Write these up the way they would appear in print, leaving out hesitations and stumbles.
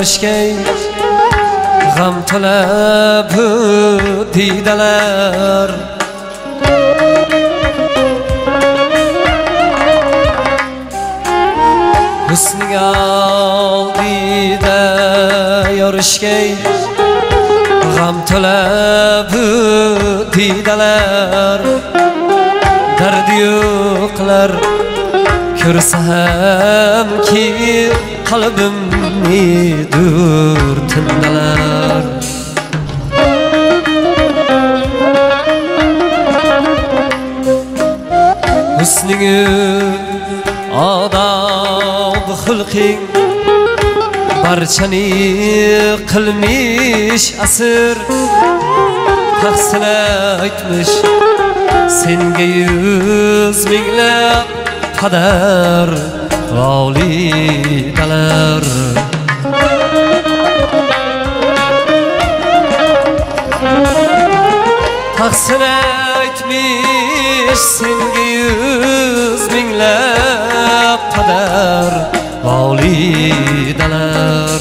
yorishgay g'am to'la bu didalar husning oldida yorishgay g'am to'la bu didalar dardi yo'qlar ko'rsam ki qalbimni dur tindalar husning odob xulqing barchani qilmish asir tahsin aytmish senga 100 minglab qadar volidalar tahsin aytmish senga 100 minglab qadar volidalar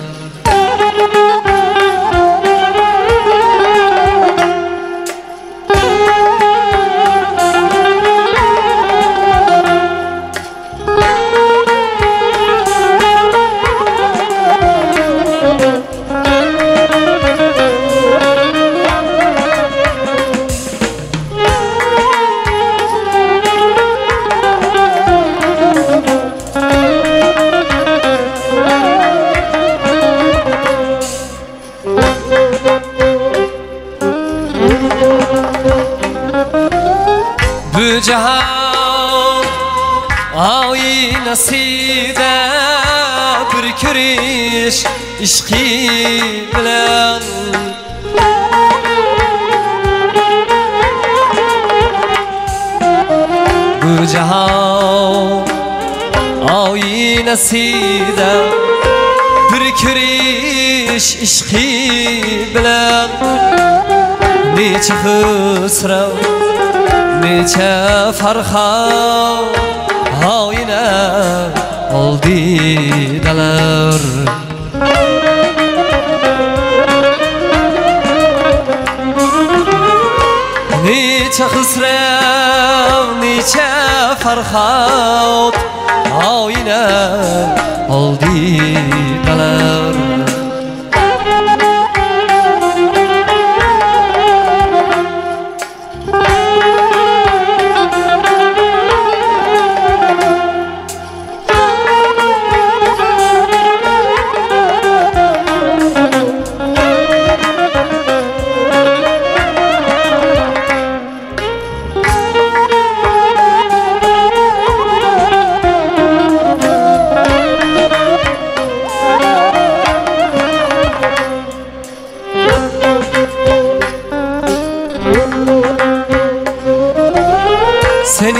bu jahon oynasida bir ko'rish ishqi bilan bu jahon oynasida bir ko'rish ishqi bilan necha husrav necha farxon oyna oldidalar necha husrav necha farxon oyna oldidalar sen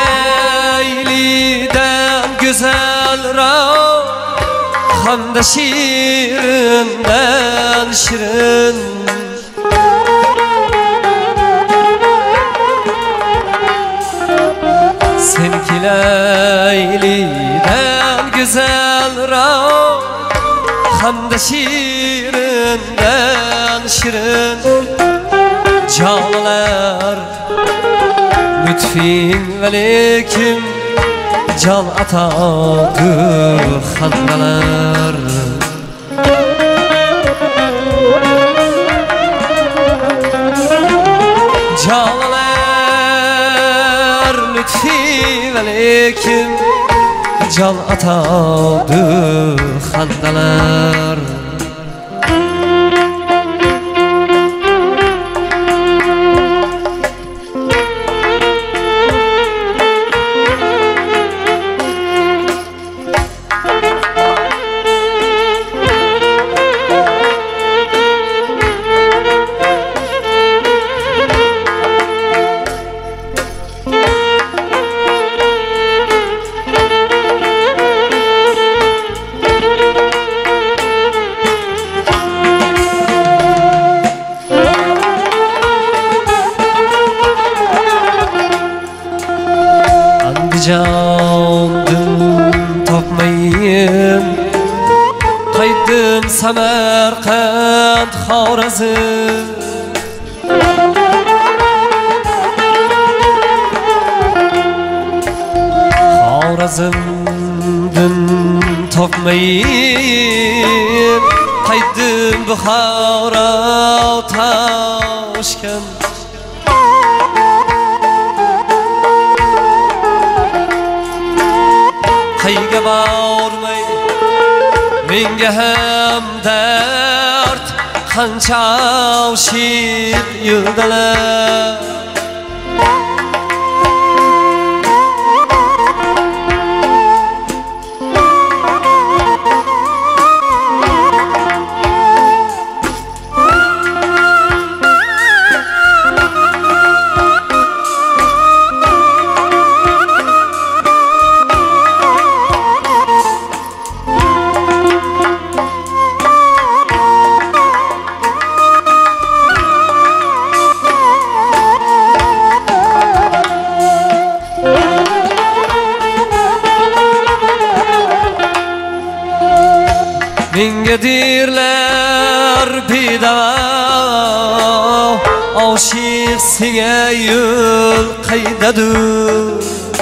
kilayliden güzelroq hamda şiirinden şirin sen kilayliden güzelroq hamda şiirinden şirin canlar lütfin velikim can atadı handalar canlar lütfi velikim can atadı handalar candım topmayın kayıt Yetdim Samarqand Xorazm Xorazmdan topmayim qaytdim Buxoro Toshkent qayga bormay menga ham dard qancha oshiq yo'ldalar menga derlar bedavo oshiq senga yo'l qaydadir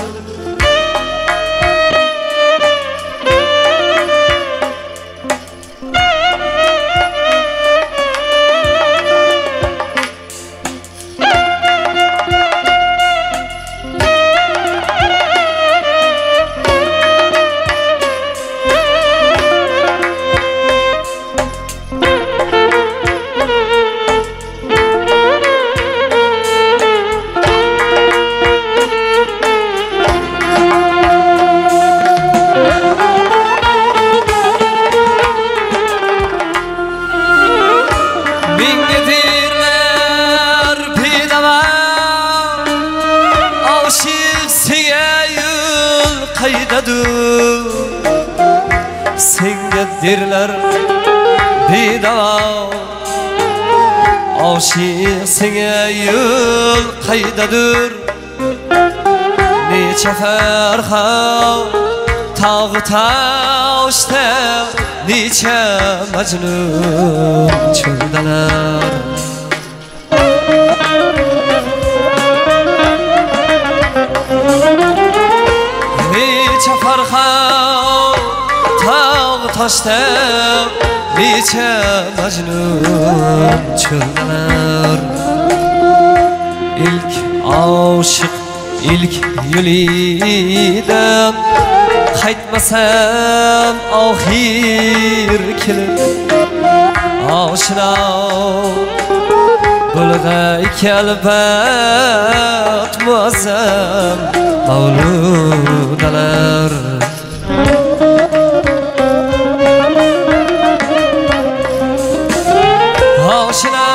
senga derlar bedavo oshiq senga yo'l qaydadir necha farqov tog' toshda necha majnun cho'ldalar necha farqov tog' toshda necha majnun cho'ldalar ilk oshiq ilk yo'lidan qaytmasam oxir kelib oshna bo'lg'ay kalbat muazzam mavludalar oshna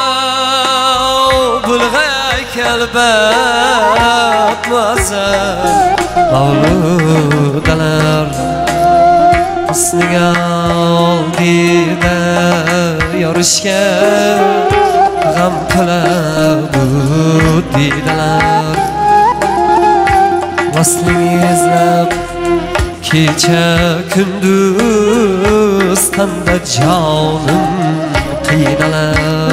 bo'lg'ay kalbat muazzam mavludalar husniga oldida yorishga g'am qiladi didalar vaslini izlab kecha kunduz tanda jonim qiynalar